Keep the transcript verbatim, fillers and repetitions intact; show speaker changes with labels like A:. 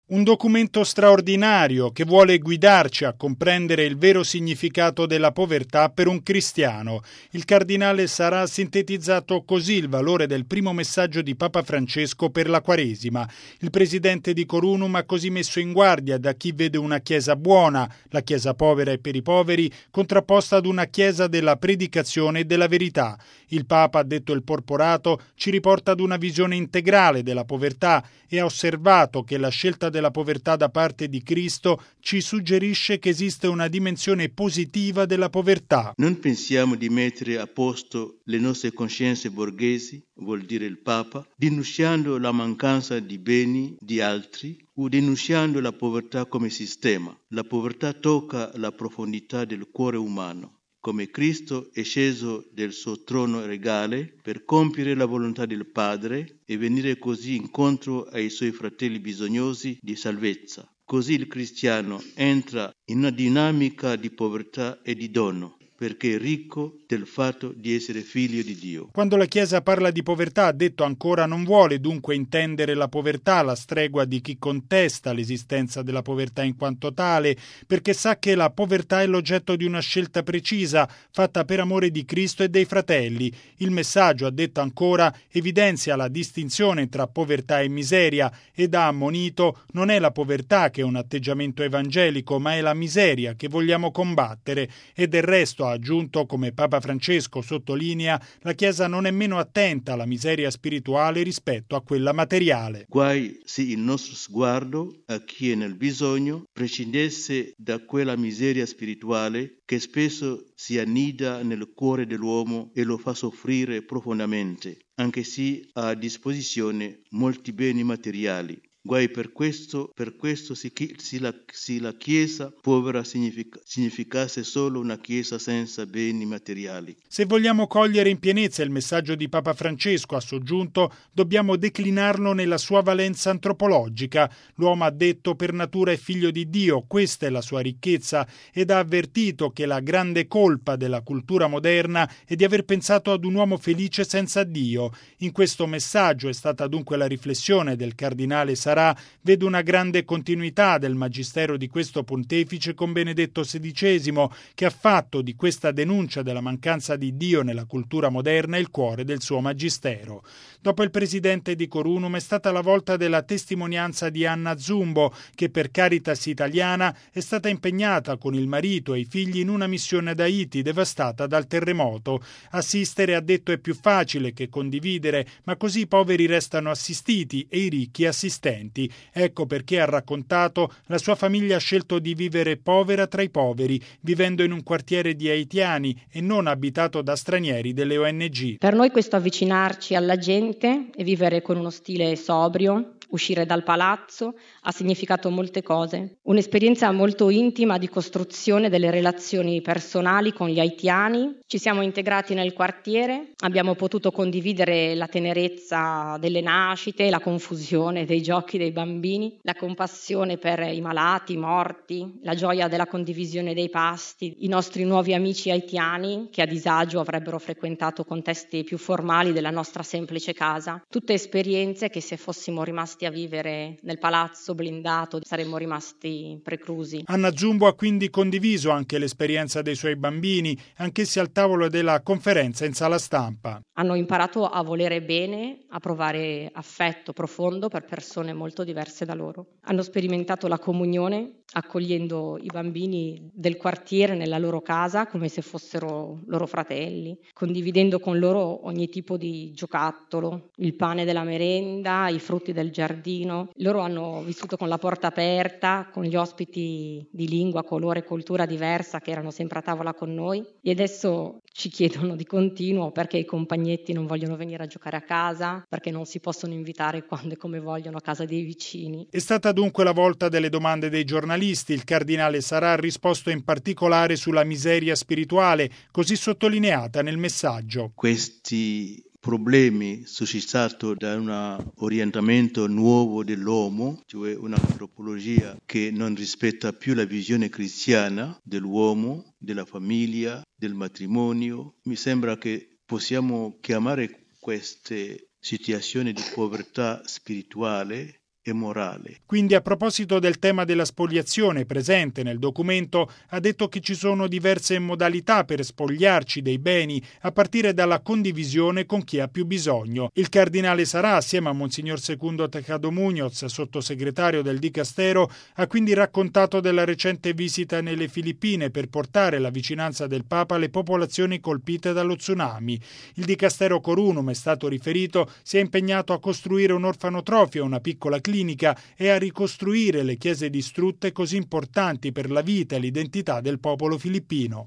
A: Un documento straordinario che vuole guidarci a comprendere il vero significato della povertà per un cristiano. Il cardinale Sarà ha sintetizzato così il valore del primo messaggio di Papa Francesco per la Quaresima. Il presidente di Corunum ha così messo in guardia da chi vede una chiesa buona, la chiesa povera e per i poveri, contrapposta ad una chiesa della predicazione e della verità. Il Papa, ha detto il Porporato, ci riporta ad una visione integrale della povertà e ha osservato che la scelta della povertà da parte di Cristo ci suggerisce che esiste una dimensione positiva della povertà.
B: Non pensiamo di mettere a posto le nostre coscienze borghesi, vuol dire il Papa, denunciando la mancanza di beni di altri o denunciando la povertà come sistema. La povertà tocca la profondità del cuore umano. Come Cristo è sceso del suo trono regale per compiere la volontà del Padre e venire così incontro ai suoi fratelli bisognosi di salvezza. Così il cristiano entra in una dinamica di povertà e di dono, perché è ricco del fatto di essere figlio di Dio.
A: Quando la Chiesa parla di povertà, ha detto ancora, non vuole dunque intendere la povertà alla stregua di chi contesta l'esistenza della povertà in quanto tale, perché sa che la povertà è l'oggetto di una scelta precisa, fatta per amore di Cristo e dei fratelli. Il messaggio, ha detto ancora, evidenzia la distinzione tra povertà e miseria ed ha ammonito: non è la povertà che è un atteggiamento evangelico, ma è la miseria che vogliamo combattere. E del resto, ha aggiunto, come Papa Francesco sottolinea, la Chiesa non è meno attenta alla miseria spirituale rispetto a quella materiale.
B: Guai se il nostro sguardo a chi è nel bisogno prescindesse da quella miseria spirituale che spesso si annida nel cuore dell'uomo e lo fa soffrire profondamente, anche se ha a disposizione molti beni materiali. Guai per questo, per questo se, se, la, se la Chiesa povera significa, significasse solo una Chiesa senza beni materiali.
A: Se vogliamo cogliere in pienezza il messaggio di Papa Francesco, ha soggiunto, dobbiamo declinarlo nella sua valenza antropologica. L'uomo, ha detto, per natura è figlio di Dio, questa è la sua ricchezza, ed ha avvertito che la grande colpa della cultura moderna è di aver pensato ad un uomo felice senza Dio. In questo messaggio è stata dunque la riflessione del cardinale Sarà. Vedo una grande continuità del magistero di questo pontefice con Benedetto sedicesimo, che ha fatto di questa denuncia della mancanza di Dio nella cultura moderna il cuore del suo magistero. Dopo il presidente di Corunum è stata la volta della testimonianza di Anna Zumbo, che per Caritas Italiana è stata impegnata con il marito e i figli in una missione ad Haiti devastata dal terremoto. Assistere, ha detto, è più facile che condividere, ma così i poveri restano assistiti e i ricchi assistenti. Ecco perché, ha raccontato, la sua famiglia ha scelto di vivere povera tra i poveri, vivendo in un quartiere di haitiani e non abitato da stranieri delle O N G.
C: Per noi questo avvicinarci alla gente e vivere con uno stile sobrio, uscire dal palazzo, ha significato molte cose. Un'esperienza molto intima di costruzione delle relazioni personali con gli haitiani. Ci siamo integrati nel quartiere, abbiamo potuto condividere la tenerezza delle nascite, la confusione dei giochi dei bambini, la compassione per i malati, i morti, la gioia della condivisione dei pasti, i nostri nuovi amici haitiani che a disagio avrebbero frequentato contesti più formali della nostra semplice casa. Tutte esperienze che, se fossimo rimasti a vivere nel palazzo blindato, saremmo rimasti preclusi.
A: Anna Zumbo ha quindi condiviso anche l'esperienza dei suoi bambini, anch'essi al tavolo della conferenza in sala stampa.
C: Hanno imparato a volere bene, a provare affetto profondo per persone molto diverse da loro. Hanno sperimentato la comunione, accogliendo i bambini del quartiere nella loro casa come se fossero loro fratelli, condividendo con loro ogni tipo di giocattolo, il pane della merenda, i frutti del giardino. Loro hanno vissuto con la porta aperta, con gli ospiti di lingua, colore e cultura diversa che erano sempre a tavola con noi, e adesso ci chiedono di continuo perché i compagnetti non vogliono venire a giocare a casa, perché non si possono invitare quando e come vogliono a casa dei vicini.
A: È stata dunque la volta delle domande dei giornalisti. Il cardinale Sarà ha risposto in particolare sulla miseria spirituale, così sottolineata nel messaggio.
B: Questi problemi suscitati da un orientamento nuovo dell'uomo, cioè un'antropologia che non rispetta più la visione cristiana dell'uomo, della famiglia, del matrimonio. Mi sembra che possiamo chiamare queste situazioni di povertà spirituale e morale.
A: Quindi, a proposito del tema della spoliazione presente nel documento, ha detto che ci sono diverse modalità per spogliarci dei beni, a partire dalla condivisione con chi ha più bisogno. Il cardinale Sarà, assieme a Monsignor Secundo Tejado Muñoz, sottosegretario del Dicastero, ha quindi raccontato della recente visita nelle Filippine per portare la vicinanza del Papa alle popolazioni colpite dallo tsunami. Il Dicastero Corunum, è stato riferito, si è impegnato a costruire un orfanotrofio, una piccola clinica e a ricostruire le chiese distrutte così importanti per la vita e l'identità del popolo filippino.